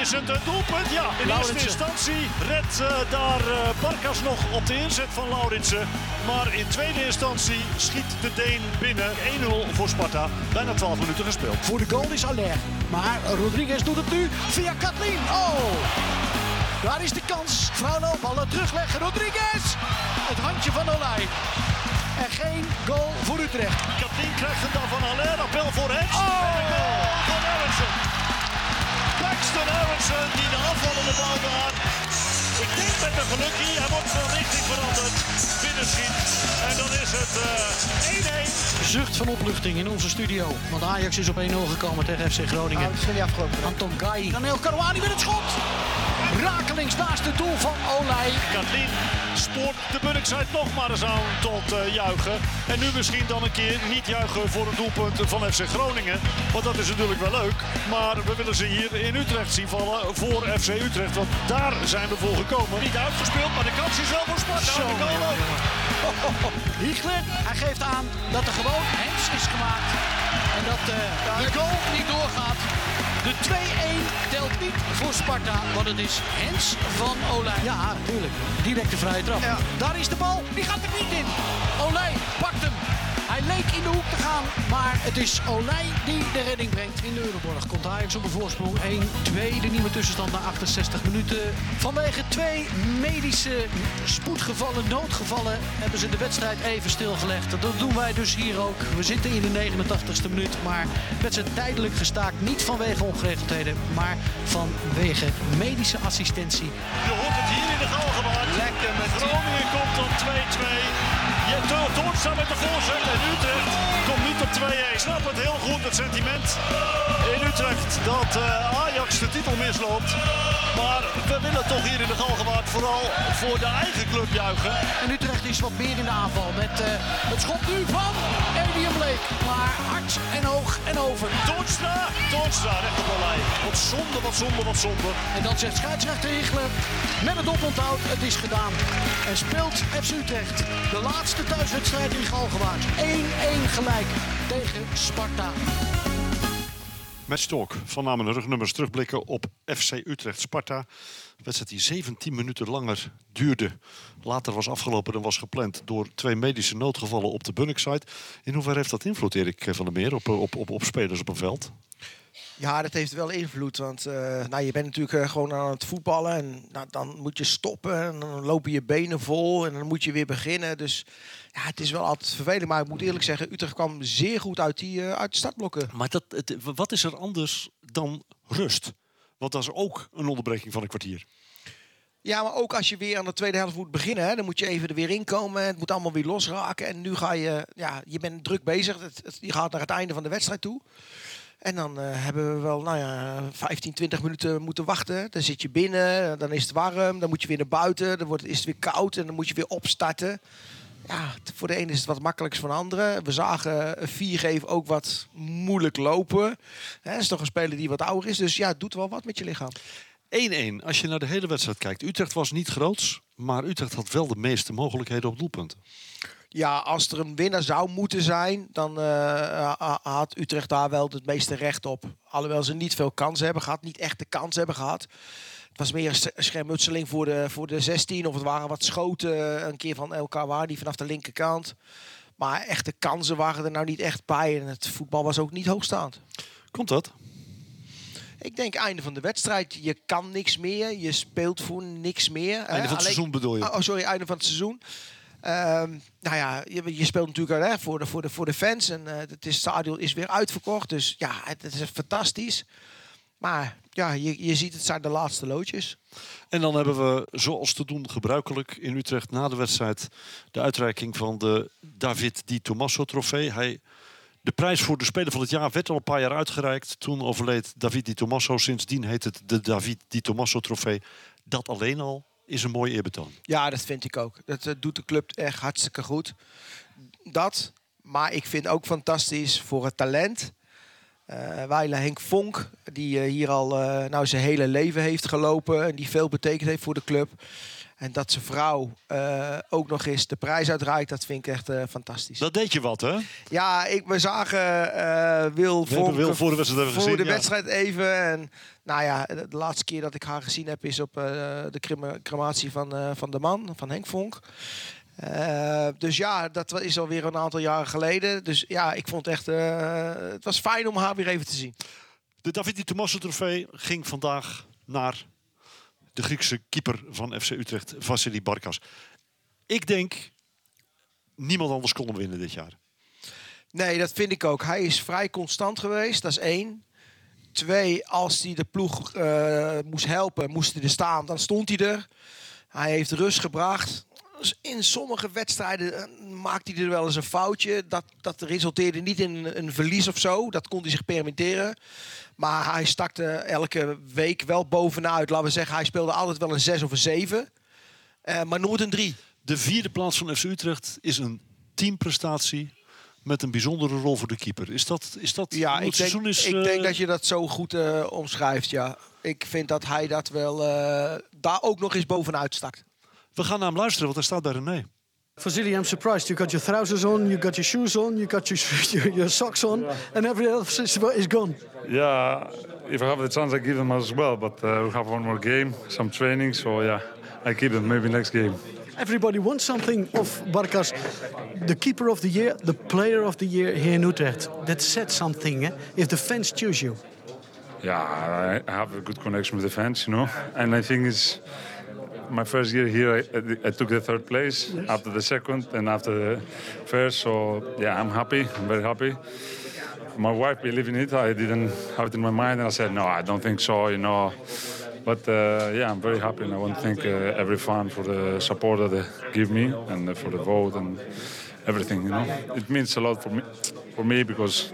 is het een doelpunt. Ja, in eerste instantie redt daar Barkas nog op de inzet van Lauritsen. Maar in tweede instantie schiet de Deen binnen. 1-0 voor Sparta. Bijna 12 minuten gespeeld. Voor de goal is Aller. Maar Rodriguez doet het nu via Katlin. Oh! Daar is de kans. Fraulo, ballen terugleggen. Rodriguez! Het handje van Olij. En geen goal voor Utrecht. Katlin krijgt het dan van Aller. Appel voor Hens. Oh! En een goal van Aronson. Paxton Aronson die de afvallende bal daar. Ik denk met een gelukkie. Hij wordt van richting veranderd. Binnenschiet. En dan is het 1-1. Zucht van opluchting in onze studio. Want Ajax is op 1-0 gekomen tegen FC Groningen. Het is niet afgelopen. Anton Gai. Daniel Karouani met het schot. Rakelings naast het doel van Olij. Katlin spoort de Bunnickside nog maar eens aan tot juichen. En nu misschien dan een keer niet juichen voor een doelpunt van FC Groningen. Want dat is natuurlijk wel leuk. Maar we willen ze hier in Utrecht zien vallen voor FC Utrecht. Want daar zijn we voor gekomen. Niet uitgespeeld, maar de kans is wel voor Sparta. Zo, de goal ook. Hiegler, hij geeft aan dat er gewoon hens is gemaakt. En dat de goal niet doorgaat. De 2-1 telt niet voor Sparta, want het is hens van Olij. Ja, tuurlijk. Directe vrije trap. Ja. Daar is de bal. Die gaat er niet in. Olij pakt hem. Hij leek in de hoek te gaan, maar het is Olij die de redding brengt. In de Euroborg komt Ajax op een voorsprong. 1-2, de nieuwe tussenstand na 68 minuten. Vanwege 2 medische spoedgevallen, noodgevallen, hebben ze de wedstrijd even stilgelegd. Dat doen wij dus hier ook. We zitten in de 89ste minuut, maar werd ze tijdelijk gestaakt. Niet vanwege ongeregeldheden, maar vanwege medische assistentie. Je hoort het hier in de Galgenwaard. Lekker met Groningen komt op 2-2. Je Toornstra met de voorzet en Utrecht komt niet op 2-1. Ik snap het heel goed, het sentiment in Utrecht dat Ajax de titel misloopt. Maar we willen toch hier in de Galgenwaard vooral voor de eigen club juichen. En Utrecht is wat meer in de aanval met het schot nu van Edium Bleek. Maar hard en hoog en over. Toornstra recht op de lijn. Wat zonde, wat zonde, wat zonde. En dan zegt scheidsrechter Hiegler met het oponthoud, het is gedaan. En speelt FC Utrecht de laatste thuiswedstrijd in Galgenwaard. 1-1 gelijk tegen Sparta. Matchtalk van Namen en Rugnummers terugblikken op FC Utrecht Sparta. Een wedstrijd die 17 minuten langer duurde. Later was afgelopen dan was gepland door 2 medische noodgevallen op de Bunnickside. In hoeverre heeft dat invloed, Erik van der Meer, op spelers op een veld? Ja, dat heeft wel invloed. Want je bent natuurlijk gewoon aan het voetballen. En dan moet je stoppen. En dan lopen je benen vol. En dan moet je weer beginnen. Dus ja, het is wel altijd vervelend. Maar ik moet eerlijk zeggen, Utrecht kwam zeer goed uit de startblokken. Maar wat is er anders dan rust? Want dat is ook een onderbreking van een kwartier. Ja, maar ook als je weer aan de tweede helft moet beginnen. Hè, dan moet je even er weer in komen. Het moet allemaal weer losraken. En nu ga je... Ja, je bent druk bezig. Je gaat naar het einde van de wedstrijd toe. En dan hebben we wel 15, 20 minuten moeten wachten. Dan zit je binnen, dan is het warm, dan moet je weer naar buiten. Dan is het weer koud en dan moet je weer opstarten. Ja, voor de ene is het wat makkelijks voor de andere. We zagen Viergever ook wat moeilijk lopen. Dat is toch een speler die wat ouder is. Dus ja, het doet wel wat met je lichaam. 1-1, als je naar de hele wedstrijd kijkt. Utrecht was niet groots, maar Utrecht had wel de meeste mogelijkheden op doelpunten. Ja, als er een winnaar zou moeten zijn, dan had Utrecht daar wel het meeste recht op. Alhoewel ze niet veel kansen hebben gehad, niet echt de kans hebben gehad. Het was meer een schermutseling voor de 16. Of het waren wat schoten een keer van El Kawadi vanaf de linkerkant. Maar echte kansen waren er nou niet echt bij. En het voetbal was ook niet hoogstaand. Komt dat? Ik denk einde van de wedstrijd. Je kan niks meer. Je speelt voor niks meer. Einde van het seizoen bedoel je? Oh, sorry, einde van het seizoen. Je speelt natuurlijk voor de fans. En het stadion is weer uitverkocht. Dus ja, het is fantastisch. Maar ja, je ziet, het zijn de laatste loodjes. En dan hebben we, zoals te doen gebruikelijk in Utrecht na de wedstrijd, de uitreiking van de David Di Tommaso trofee. De prijs voor de speler van het jaar werd al een paar jaar uitgereikt. Toen overleed David Di Tommaso. Sindsdien heet het de David Di Tommaso trofee. Dat alleen al is een mooi eerbetoon. Ja, dat vind ik ook. Dat doet de club echt hartstikke goed. Maar ik vind ook fantastisch voor het talent. Wijle Henk Vonk, die hier al zijn hele leven heeft gelopen. En die veel betekend heeft voor de club. En dat zijn vrouw ook nog eens de prijs uitreikt, dat vind ik echt fantastisch. Dat deed je wat, hè? Ja, we zagen Wil voor de wedstrijd hebben voor gezien, de ja. wedstrijd even. En nou ja, de laatste keer dat ik haar gezien heb is op de crematie van de man, van Henk Vonk. Dus ja, dat is alweer een aantal jaren geleden. Dus ja, ik vond echt, het was fijn om haar weer even te zien. De David Di Tommaso trofee ging vandaag naar de Griekse keeper van FC Utrecht, Vassili Barkas. Ik denk, niemand anders kon hem winnen dit jaar. Nee, dat vind ik ook. Hij is vrij constant geweest, dat is 1. 2, als hij de ploeg moest helpen, moest hij er staan, dan stond hij er. Hij heeft rust gebracht. Dus in sommige wedstrijden maakte hij er wel eens een foutje. Dat resulteerde niet in een verlies of zo. Dat kon hij zich permitteren. Maar hij stak er elke week wel bovenuit. Laten we zeggen, hij speelde altijd wel een 6 of een 7. Maar nooit een 3. De 4e plaats van FC Utrecht is een teamprestatie met een bijzondere rol voor de keeper. Is dat Ja, hoe het seizoen is? ik denk dat je dat zo goed omschrijft, ja. Ik vind dat hij dat wel daar ook nog eens bovenuit stak. We gaan naar hem luisteren, want hij staat bij René. Vasily, I'm surprised. You got your trousers on, you got your shoes on, you got your socks on, and everything else is gone. Yeah, if I have the chance, I give them as well. But we have one more game, some training, so yeah, I keep them maybe next game. Everybody wants something of Barkas, the keeper of the year, the player of the year here in Utrecht. That said something, if the fans choose you. Yeah, I have a good connection with the fans, you know, and I think it's my first year here. I took the 3rd place, yes. After the 2nd and after the 1st. So yeah, I'm happy. I'm very happy. My wife believed in it. I didn't have it in my mind, and I said no, I don't think so, you know. But yeah, I'm very happy, and I want to thank every fan for the support that they give me and for the vote and everything. You know, it means a lot for me because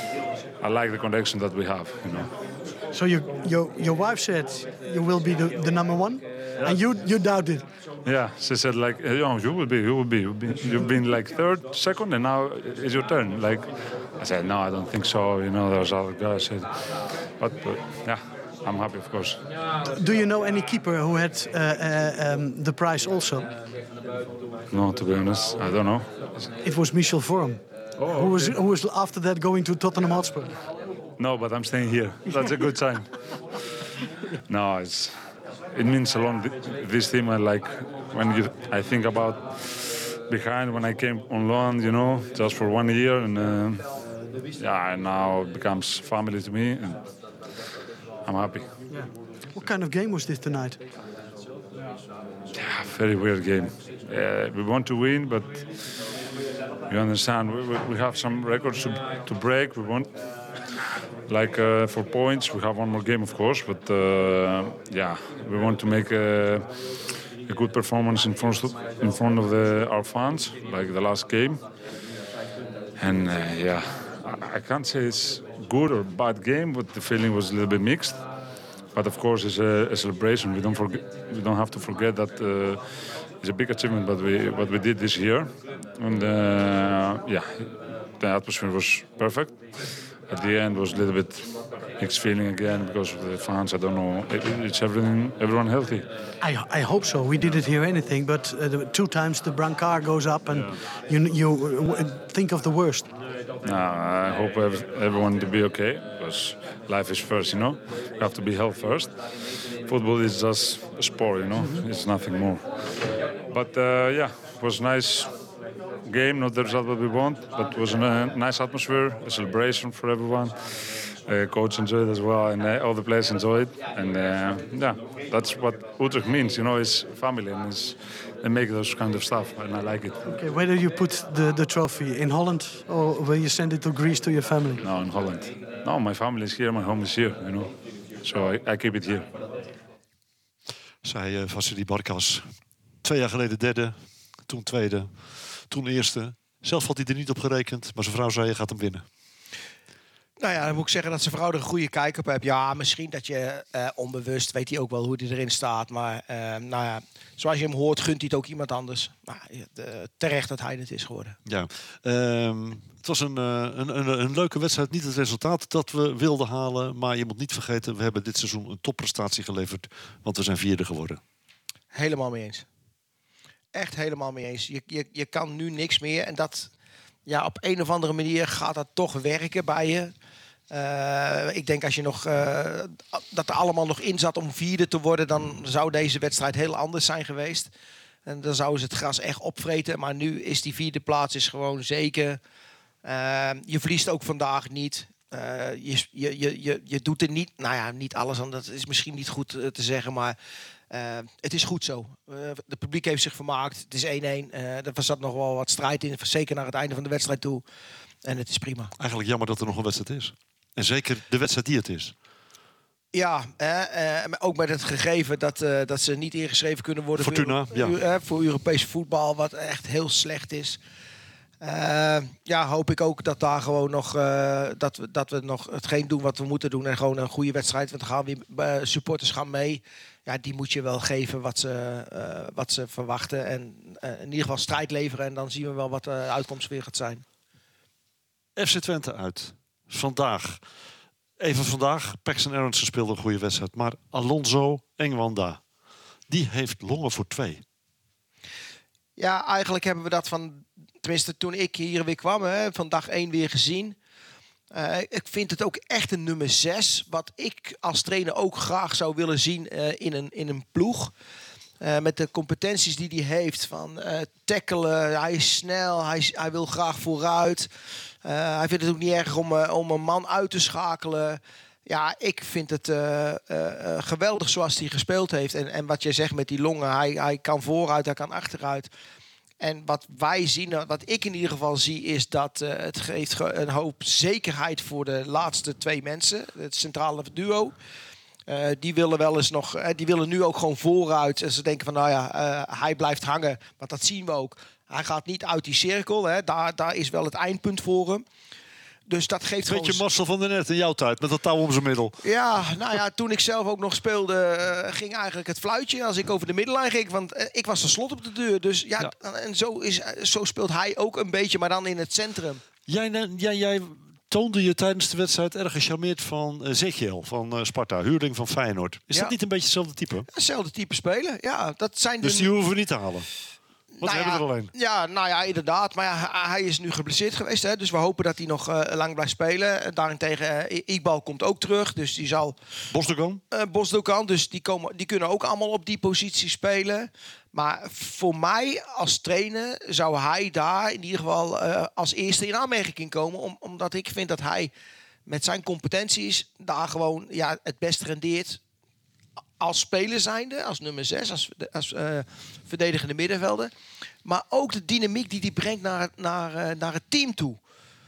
I like the connection that we have. You know. So your wife said you will be the number 1, yeah. And you doubted. Yeah, she said like, you will be. You've been like 3rd, 2nd, and now it's your turn. Like, I said no, I don't think so. You know, there's other guys said, but yeah. I'm happy, of course. Do you know any keeper who had the prize also? No, to be honest, I don't know. It was Michel Vorm, who was after that going to Tottenham Hotspur. No, but I'm staying here. That's a good sign. No, it means a lot. This team, I like when I think about behind when I came on loan, you know, just for 1 year, and yeah, now it becomes family to me. And I'm happy. Yeah. What kind of game was this tonight? Yeah, very weird game. We want to win, but you understand, we have some records to break. We want, like for points, we have one more game, of course, but yeah, we want to make a good performance in front of our fans, like the last game. And yeah, I can't say it's good or bad game, but the feeling was a little bit mixed. But of course, it's a celebration. We don't have to forget that it's a big achievement what we did this year. And yeah, the atmosphere was perfect. At the end, was a little bit mixed feeling again because of the fans. I don't know. It's everyone healthy. I hope so. We didn't hear anything, but 2 times the brancard goes up, and you think of the worst. I hope everyone to be okay because life is first, you know. You have to be health first. Football is just a sport, you know. It's nothing more. But yeah, it was a nice game. Not the result that we want, but it was a nice atmosphere, a celebration for everyone. Coach enjoyed it as well, and all the players enjoyed. And yeah, that's what Utrecht means, you know. It's family, and they make those kind of stuff, and I like it. Okay, where do you put the trophy? In Holland, or will you send it to Greece to your family? No, in Holland. No, my family is here, my home is here, you know. So I keep it here. Zei Vassili Barkas. 2 jaar geleden 3e, toen 2e, toen 1e. Zelf had hij er niet op gerekend, maar zijn vrouw zei je gaat hem winnen. Nou ja, dan moet ik zeggen dat zijn vrouw er een goede kijk op heeft. Ja, misschien dat je onbewust weet hij ook wel hoe hij erin staat. Maar nou ja, zoals je hem hoort, gunt hij het ook iemand anders. Maar terecht dat hij het is geworden. Ja, het was een leuke wedstrijd. Niet het resultaat dat we wilden halen. Maar je moet niet vergeten, we hebben dit seizoen een topprestatie geleverd. Want we zijn 4e geworden. Helemaal mee eens. echt helemaal mee eens. Je kan nu niks meer. En dat, op een of andere manier gaat dat toch werken bij je. Ik denk als je nog dat er allemaal nog in zat om 4e te worden, dan zou deze wedstrijd heel anders zijn geweest. En dan zouden ze het gras echt opvreten. Maar nu is die 4e plaats is gewoon zeker. Je verliest ook vandaag niet. Je doet er niet, niet alles aan. Dat is misschien niet goed te zeggen, maar het is goed zo. Het publiek heeft zich vermaakt. Het is 1-1. Er zat nog wel wat strijd in, zeker naar het einde van de wedstrijd toe. En het is prima. Eigenlijk jammer dat er nog een wedstrijd is. En zeker de wedstrijd die het is. Ja, ook met het gegeven dat ze niet ingeschreven kunnen worden Fortuna, voor Europees voetbal, wat echt heel slecht is. Hoop ik ook dat daar gewoon nog dat we nog hetgeen doen wat we moeten doen en gewoon een goede wedstrijd. Want dan gaan weer supporters gaan mee. Ja, die moet je wel geven wat ze verwachten en in ieder geval strijd leveren. En dan zien we wel wat de uitkomst weer gaat zijn. FC Twente uit. Vandaag. Even vandaag. Paxton Aronson speelde een goede wedstrijd. Maar Alonso Engwanda, die heeft longen voor 2. Ja, eigenlijk hebben we dat tenminste toen ik hier weer kwam, van dag 1 weer gezien. Ik vind het ook echt een nummer 6. Wat ik als trainer ook graag zou willen zien in een ploeg. Met de competenties die hij heeft van tackelen. Hij is snel, hij wil graag vooruit. Hij vindt het ook niet erg om een man uit te schakelen. Ja, ik vind het geweldig zoals hij gespeeld heeft. En wat jij zegt met die longen. Hij kan vooruit, hij kan achteruit. En wat wij zien, wat ik in ieder geval zie, is dat het geeft een hoop zekerheid voor de laatste 2 mensen. Het centrale duo. Die willen wel eens nog, die willen nu ook gewoon vooruit. En ze denken van, hij blijft hangen. Want dat zien we ook. Hij gaat niet uit die cirkel. Hè. Daar is wel het eindpunt voor hem. Dus dat geeft Beetje Marcel van der Net in jouw tijd, met dat touw om zijn middel. Ja, toen ik zelf ook nog speelde, ging eigenlijk het fluitje als ik over de middellijn ging. Want ik was de slot op de deur. Dus en zo speelt hij ook een beetje, maar dan in het centrum. Jij toonde je tijdens de wedstrijd erg gecharmeerd van Ezekiel van Sparta, huurling van Feyenoord. Is dat niet een beetje hetzelfde type? Hetzelfde type speler, ja. Dat zijn dus die hoeven we niet te halen? Want we hebben er alleen. Ja, inderdaad. Maar hij is nu geblesseerd geweest. Hè, dus we hopen dat hij nog lang blijft spelen. Daarentegen, Iqbal komt ook terug. Dus die zal... Bosdogan. Dus die kunnen ook allemaal op die positie spelen. Maar voor mij als trainer zou hij daar in ieder geval als eerste in aanmerking komen. Omdat ik vind dat hij met zijn competenties daar gewoon het best rendeert. Als speler zijnde, als nummer 6, als verdedigende middenvelder. Maar ook de dynamiek die hij brengt naar het team toe.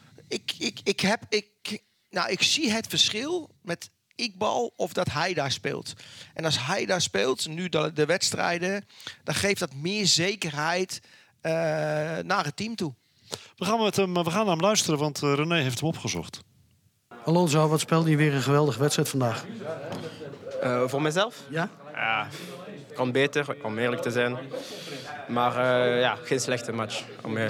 Ik zie het verschil met Iqbal of dat hij daar speelt. En als hij daar speelt, nu de wedstrijden, dan geeft dat meer zekerheid naar het team toe. We gaan naar hem luisteren, want René heeft hem opgezocht. Alonso, wat speelde je weer een geweldige wedstrijd vandaag? Voor mezelf? Ja? Ja, kan beter, om eerlijk te zijn. Maar geen slechte match.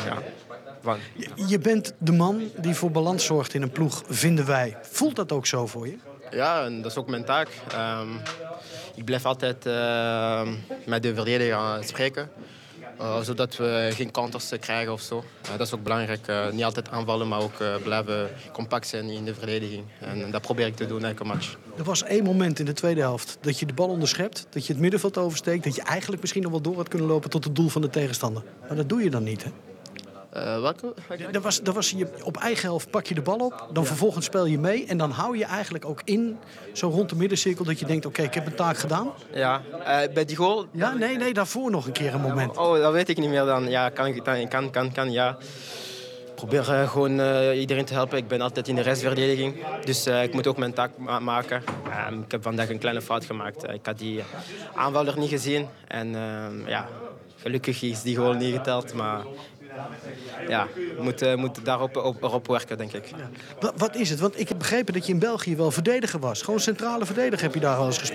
Je bent de man die voor balans zorgt in een ploeg, vinden wij. Voelt dat ook zo voor je? Ja, en dat is ook mijn taak. Ik blijf altijd met de verdediger spreken. Zodat we geen counters krijgen of zo. Dat is ook belangrijk. Niet altijd aanvallen, maar ook blijven compact zijn in de verdediging. En dat probeer ik te doen elke match. Er was 1 moment in de tweede helft dat je de bal onderschept, dat je het middenveld oversteekt, dat je eigenlijk misschien nog wel door had kunnen lopen tot het doel van de tegenstander. Maar dat doe je dan niet, hè? Welke? Dat was je op eigen helft pak je de bal op, dan vervolgens speel je mee en dan hou je eigenlijk ook in, zo rond de middencirkel, dat je denkt, oké, ik heb mijn taak gedaan. Ja, bij die goal? Ja, nee, daarvoor nog een keer een moment. Oh, dat weet ik niet meer dan. Ja, kan, ja. Ik probeer gewoon iedereen te helpen. Ik ben altijd in de restverdediging, dus ik moet ook mijn taak maken. Ik heb vandaag een kleine fout gemaakt. Ik had die aanvaller niet gezien en gelukkig is die goal niet geteld, maar... Ja, we moeten daarop werken, denk ik. Ja. Wat is het? Want ik heb begrepen dat je in België wel verdediger was. Gewoon centrale verdediger heb je daar al eens gespeeld.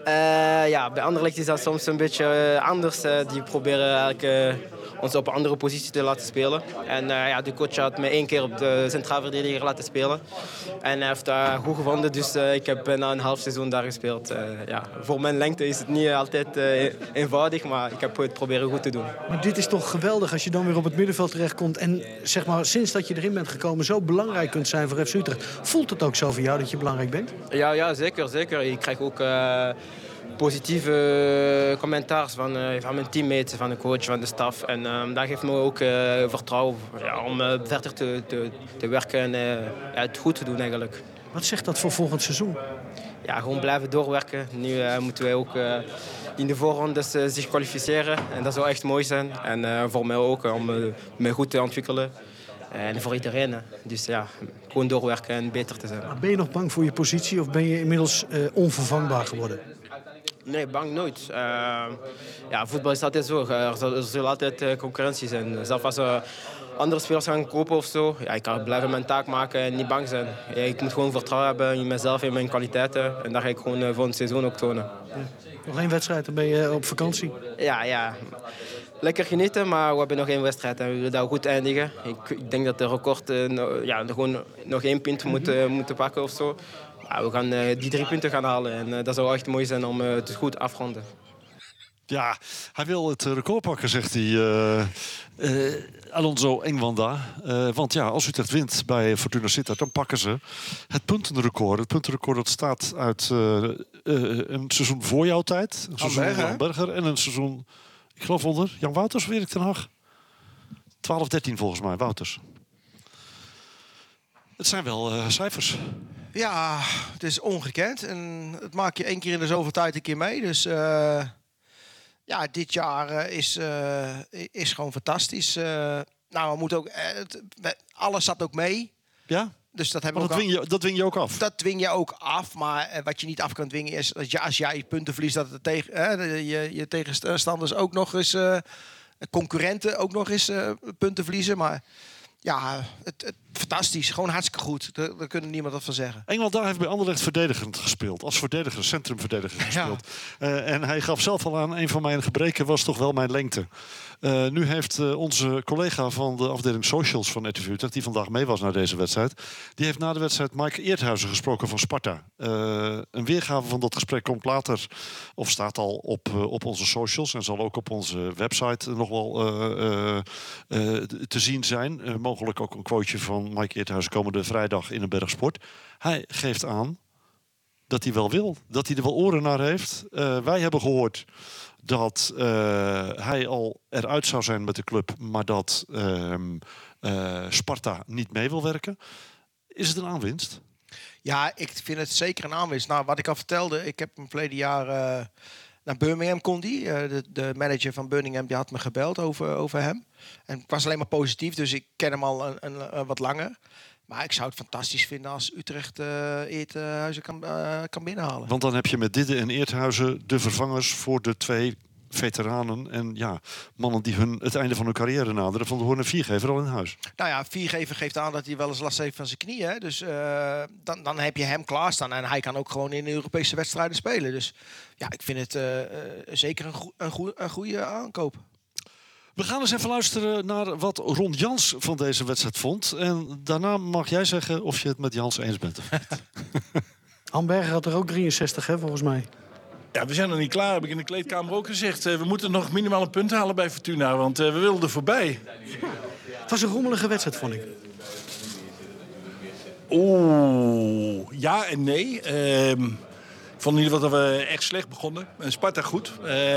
Bij Anderlecht is dat soms een beetje anders. Die proberen eigenlijk ons op een andere positie te laten spelen. En de coach had me 1 keer op de centraal verdediger laten spelen. En hij heeft dat goed gevonden, dus ik heb na een half seizoen daar gespeeld. Voor mijn lengte is het niet altijd eenvoudig, maar ik heb het proberen goed te doen. Maar dit is toch geweldig als je dan weer op het middenveld terechtkomt en zeg maar, sinds dat je erin bent gekomen zo belangrijk kunt zijn voor FC Utrecht. Voelt het ook zo voor jou dat je belangrijk bent? Ja, zeker. Ik krijg ook positieve commentaars van mijn teammates, van de coach, van de staf. En dat geeft me ook vertrouwen om verder te werken en het goed te doen eigenlijk. Wat zegt dat voor volgend seizoen? Ja, gewoon blijven doorwerken. Nu moeten wij ook in de voorrondes zich kwalificeren. En dat zou echt mooi zijn. En voor mij ook, om me goed te ontwikkelen. En voor iedereen. Dus gewoon doorwerken en beter te zijn. Maar ben je nog bang voor je positie of ben je inmiddels onvervangbaar geworden? Nee, bang nooit. Voetbal is altijd zo. Er zal altijd concurrentie zijn. Zelfs als we andere spelers gaan kopen of zo, ik kan blijven mijn taak maken en niet bang zijn. Ik moet gewoon vertrouwen hebben in mezelf en mijn kwaliteiten. En dat ga ik gewoon volgend seizoen ook tonen. Nog 1 wedstrijd, dan ben je op vakantie? Ja. Lekker genieten, maar we hebben nog 1 wedstrijd en we willen dat goed eindigen. Ik denk dat de record gewoon nog 1 punt moeten pakken of zo. We gaan die 3 punten gaan halen en dat zou echt mooi zijn om het goed af te ronden. Ja, hij wil het record pakken, zegt hij. Alonso Engwanda. Want als Utrecht wint bij Fortuna Sittard, dan pakken ze het puntenrecord. Het puntenrecord dat staat uit een seizoen voor jouw tijd. Een seizoen onder Hamberger en een seizoen, ik geloof onder Jan Wouters of Erik ten Hag. 12-13 volgens mij, Wouters. Het zijn wel cijfers. Ja, het is ongekend. En het maak je 1 keer in de zoveel tijd een keer mee. Dus dit jaar is gewoon fantastisch. We moeten ook, alles zat ook mee. Ja? Dus dat hebben we dat dwing je ook af? Dat dwing je ook af. Maar wat je niet af kan dwingen is dat als jij punten verliest, dat het je tegenstanders ook nog eens, concurrenten ook nog eens punten verliezen. Maar ja, fantastisch. Gewoon hartstikke goed. Daar kunnen niemand wat van zeggen. Engeland daar heeft bij Anderlecht verdedigend gespeeld. Als verdediger, centrumverdediger gespeeld. Ja. En hij gaf zelf al aan, een van mijn gebreken was toch wel mijn lengte. Nu heeft onze collega van de afdeling Socials van RTV Utrecht, die vandaag mee was naar deze wedstrijd, die heeft na de wedstrijd Mike Eerthuizen gesproken van Sparta. Een weergave van dat gesprek komt later, of staat al op onze socials en zal ook op onze website nog wel te zien zijn. Mogelijk ook een quoteje van Mike Eerthuizen komende vrijdag in een Bergsport. Hij geeft aan dat hij wel wil, dat hij er wel oren naar heeft. Wij hebben gehoord dat hij al eruit zou zijn met de club, maar dat Sparta niet mee wil werken. Is het een aanwinst? Ja, ik vind het zeker een aanwinst. Nou, wat ik al vertelde, ik heb hem verleden jaar naar Birmingham kon die. De manager van Birmingham die had me gebeld over hem. En ik was alleen maar positief, dus ik ken hem al een wat langer. Maar ik zou het fantastisch vinden als Utrecht Eerthuizen kan binnenhalen. Want dan heb je met Didde en Eerthuizen de vervangers voor de 2 veteranen. En mannen die het einde van hun carrière naderen. Van de Hoorn en Viergever al in huis. Nou ja, Viergever geeft aan dat hij wel eens last heeft van zijn knieën. Hè? Dus dan heb je hem klaarstaan. En hij kan ook gewoon in de Europese wedstrijden spelen. Dus ja, ik vind het zeker een goede aankoop. We gaan eens even luisteren naar wat Ron Jans van deze wedstrijd vond. En daarna mag jij zeggen of je het met Jans eens bent of niet. Hamberger had er ook 63, hè, volgens mij. Ja, we zijn nog niet klaar, heb ik in de kleedkamer ook gezegd. We moeten nog minimaal een punt halen bij Fortuna, want we wilden er voorbij. Het was een rommelige wedstrijd, vond ik. Ja en nee. Ik vond in ieder geval dat we echt slecht begonnen. Sparta goed.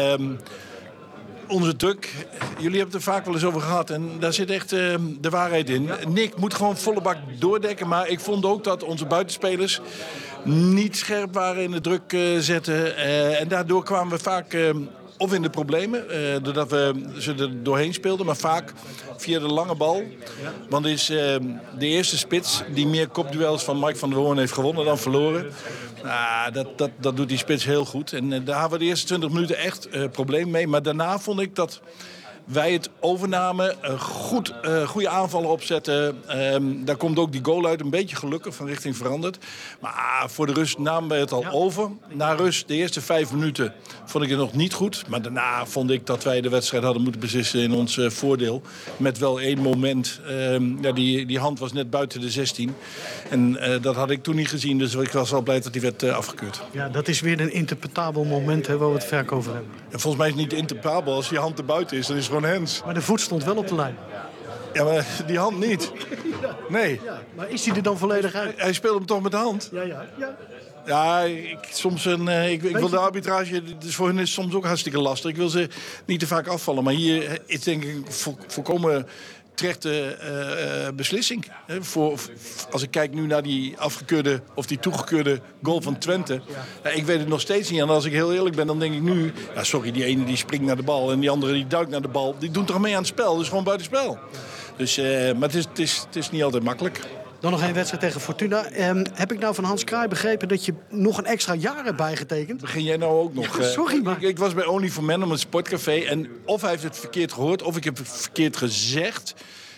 Onze druk, jullie hebben het er vaak wel eens over gehad en daar zit echt de waarheid in. Nick moet gewoon volle bak doordekken, maar ik vond ook dat onze buitenspelers niet scherp waren in de druk zetten. En daardoor kwamen we vaak of in de problemen, doordat we ze er doorheen speelden, maar vaak via de lange bal. Want het is de eerste spits die meer kopduels van Mike van der Hoorn heeft gewonnen dan verloren. Dat doet die spits heel goed. En daar hadden we de eerste 20 minuten echt probleem mee. Maar daarna vond ik dat Wij het overnamen, goede aanvallen opzetten. Daar komt ook die goal uit, een beetje gelukkig, van richting veranderd. Maar voor de rust namen wij het al over. Na rust, de eerste 5 minuten, vond ik het nog niet goed. Maar daarna vond ik dat wij de wedstrijd hadden moeten beslissen in ons voordeel. Met wel 1 moment. Die hand was net buiten de 16. En dat had ik toen niet gezien, dus ik was wel blij dat die werd afgekeurd. Ja, dat is weer een interpretabel moment waar we het vaak over hebben. En volgens mij is het niet interpretabel. Als die hand er buiten is, dan is het gewoon hands. Maar de voet stond wel op de lijn. Ja, maar die hand niet. Nee. Ja, maar is hij er dan volledig uit? Hij speelde hem toch met de hand? Ja. Ja, ik wil de arbitrage, dus voor hen is het soms ook hartstikke lastig. Ik wil ze niet te vaak afvallen. Maar hier is denk ik volkomen terechte beslissing. Als ik kijk nu naar die afgekeurde of die toegekeurde goal van Twente. Ja, ik weet het nog steeds niet. En als ik heel eerlijk ben, dan denk ik nu... Ja, sorry, die ene die springt naar de bal en die andere die duikt naar de bal. Die doen toch mee aan het spel? Dus gewoon buitenspel. Dus, maar het is niet altijd makkelijk. Dan nog een wedstrijd tegen Fortuna. Heb ik nou van Hans Kraai begrepen dat je nog een extra jaar hebt bijgetekend? Begin jij nou ook nog? Ja, sorry, maar... Ik was bij Only for Men om een sportcafé. En of hij heeft het verkeerd gehoord, of ik heb het verkeerd gezegd.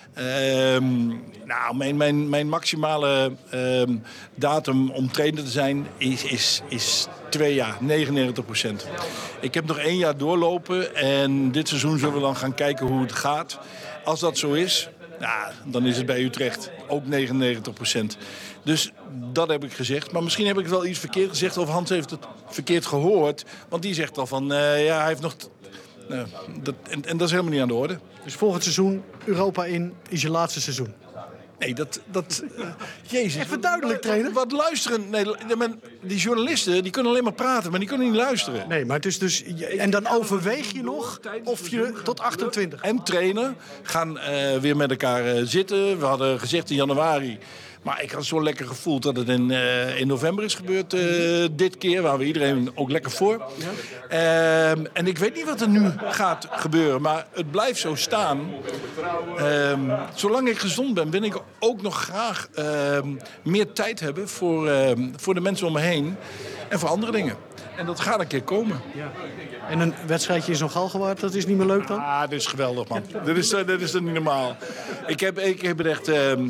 Mijn maximale datum om trainer te zijn is 2 jaar, 99%. Ik heb nog 1 jaar doorlopen. En dit seizoen zullen we dan gaan kijken hoe het gaat. Als dat zo is... Ja, dan is het bij Utrecht ook 99%. Dus dat heb ik gezegd. Maar misschien heb ik wel iets verkeerd gezegd of Hans heeft het verkeerd gehoord. Want die zegt al van, hij heeft nog... En dat is helemaal niet aan de orde. Dus volgend seizoen Europa in is je laatste seizoen? Nee, Jezus. Even duidelijk, trainer. Wat luisteren. Nee, die journalisten die kunnen alleen maar praten, maar die kunnen niet luisteren. Nee, maar het is dus... En dan overweeg je nog of je tot 28... En trainer gaan weer met elkaar zitten. We hadden gezegd in januari... Maar ik had zo'n lekker gevoel dat het in november is gebeurd dit keer. Waar we iedereen ook lekker voor. Ja. En ik weet niet wat er nu gaat gebeuren. Maar het blijft zo staan. Zolang ik gezond ben, wil ik ook nog graag meer tijd hebben voor de mensen om me heen. En voor andere dingen. En dat gaat een keer komen. Ja. En een wedstrijdje in zo'n Galgenwaard, dat is niet meer leuk dan? Ah, dit is geweldig, man. Dit is niet normaal. Ik heb het echt...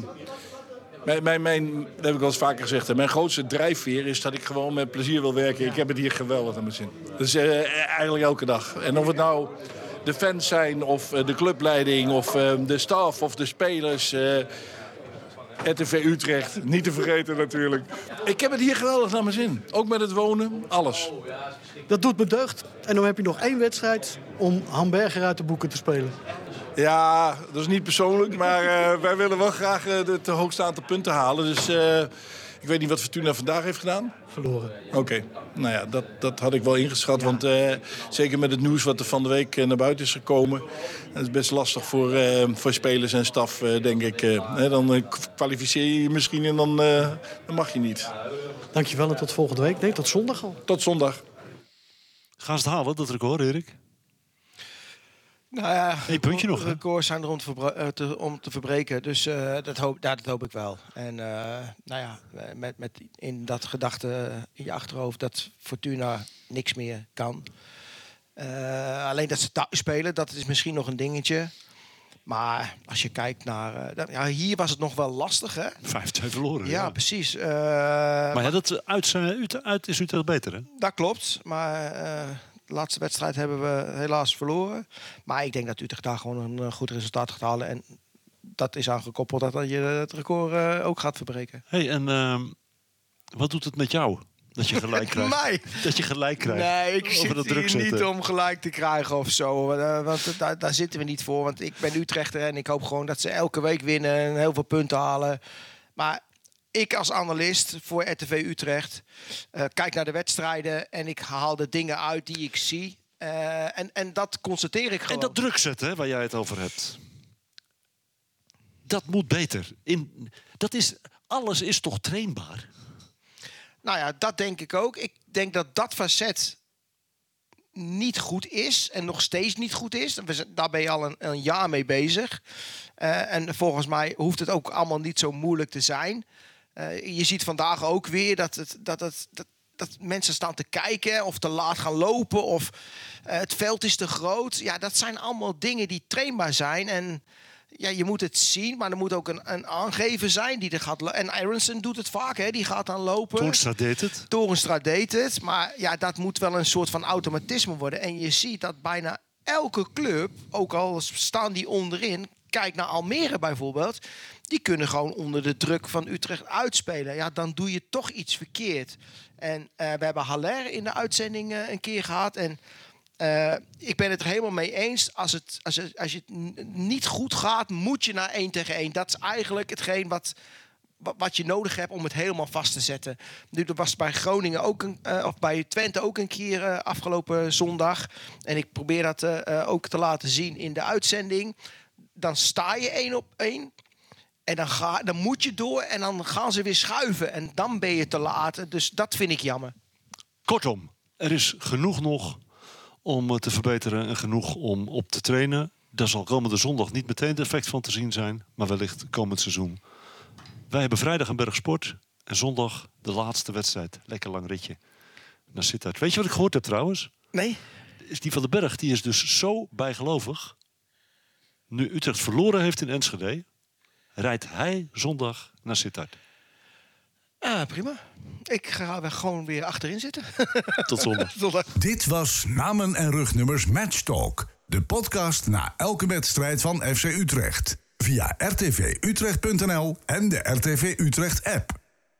dat heb ik wel eens vaker gezegd. Mijn grootste drijfveer is dat ik gewoon met plezier wil werken. Ik heb het hier geweldig naar mijn zin. Dus eigenlijk elke dag. En of het nou de fans zijn of de clubleiding of de staf of de spelers... RTV Utrecht, niet te vergeten natuurlijk. Ik heb het hier geweldig naar mijn zin. Ook met het wonen, alles. Dat doet me deugd. En dan heb je nog 1 wedstrijd om Hamburger uit de boeken te spelen. Ja, dat is niet persoonlijk, maar wij willen wel graag het hoogste aantal punten halen. Dus ik weet niet wat Fortuna vandaag heeft gedaan. Verloren. Oké. Nou ja, dat had ik wel ingeschat. Want zeker met het nieuws wat er van de week naar buiten is gekomen... Dat is best lastig voor spelers en staf, denk ik. Dan kwalificeer je je misschien en dan mag je niet. Dankjewel en tot volgende week. Nee, tot zondag al. Tot zondag. Gaan ze het halen, dat record, Erik? Nou ja, 1 puntje nog. Records zijn er om te verbreken, dus dat hoop ik wel. En met in dat gedachte in je achterhoofd dat Fortuna niks meer kan. Alleen dat ze thuis spelen, dat is misschien nog een dingetje. Maar als je kijkt naar... hier was het nog wel lastig, hè? 5-2 verloren. Ja, precies. Maar dat uit is Utrecht beter, hè? Dat klopt, maar... De laatste wedstrijd hebben we helaas verloren. Maar ik denk dat Utrecht daar gewoon een goed resultaat gaat halen. En dat is aangekoppeld dat je het record ook gaat verbreken. Hey, en wat doet het met jou? Dat je gelijk krijgt? Mij? Dat je gelijk krijgt? Nee, ik zit hier niet om gelijk te krijgen of zo. Want daar zitten we niet voor. Want ik ben Utrechter en ik hoop gewoon dat ze elke week winnen en heel veel punten halen. Maar... Ik als analist voor RTV Utrecht kijk naar de wedstrijden en ik haal de dingen uit die ik zie. En dat constateer ik gewoon. En dat druk zetten, waar jij het over hebt. Dat moet beter. Alles is toch trainbaar? Nou ja, dat denk ik ook. Ik denk dat dat facet niet goed is en nog steeds niet goed is. Daar ben je al een jaar mee bezig. En volgens mij hoeft het ook allemaal niet zo moeilijk te zijn. Je ziet vandaag ook weer dat dat mensen staan te kijken of te laat gaan lopen of het veld is te groot. Ja, dat zijn allemaal dingen die trainbaar zijn. En ja, je moet het zien, maar er moet ook een aangever zijn die er gaat lopen. En Aronson doet het vaak, hè? Die gaat dan lopen. Toornstra deed het. Maar ja, dat moet wel een soort van automatisme worden. En je ziet dat bijna elke club, ook al staan die onderin, kijk naar Almere bijvoorbeeld, die kunnen gewoon onder de druk van Utrecht uitspelen. Ja, dan doe je toch iets verkeerd. En we hebben Haller in de uitzending een keer gehad. En ik ben het er helemaal mee eens. Als je het niet goed gaat, moet je naar 1 tegen 1. Dat is eigenlijk hetgeen wat je nodig hebt om het helemaal vast te zetten. Nu, dat was bij Groningen ook of bij Twente ook een keer afgelopen zondag. En ik probeer dat ook te laten zien in de uitzending. Dan sta je 1 op 1. En dan moet je door en dan gaan ze weer schuiven. En dan ben je te laat. Dus dat vind ik jammer. Kortom, er is genoeg nog om te verbeteren en genoeg om op te trainen. Daar zal komende zondag niet meteen het effect van te zien zijn, maar wellicht komend seizoen. Wij hebben vrijdag een berg sport en zondag de laatste wedstrijd. Lekker lang ritje naar Sittard. Weet je wat ik gehoord heb trouwens? Nee. Die van den Berg die is dus zo bijgelovig. Nu Utrecht verloren heeft in Enschede, rijdt hij zondag naar Sittard. Prima. Ik ga gewoon weer achterin zitten. Tot zondag. Dit was Namen en Rugnummers Match Talk. De podcast na elke wedstrijd van FC Utrecht. Via rtvutrecht.nl en de RTV Utrecht app.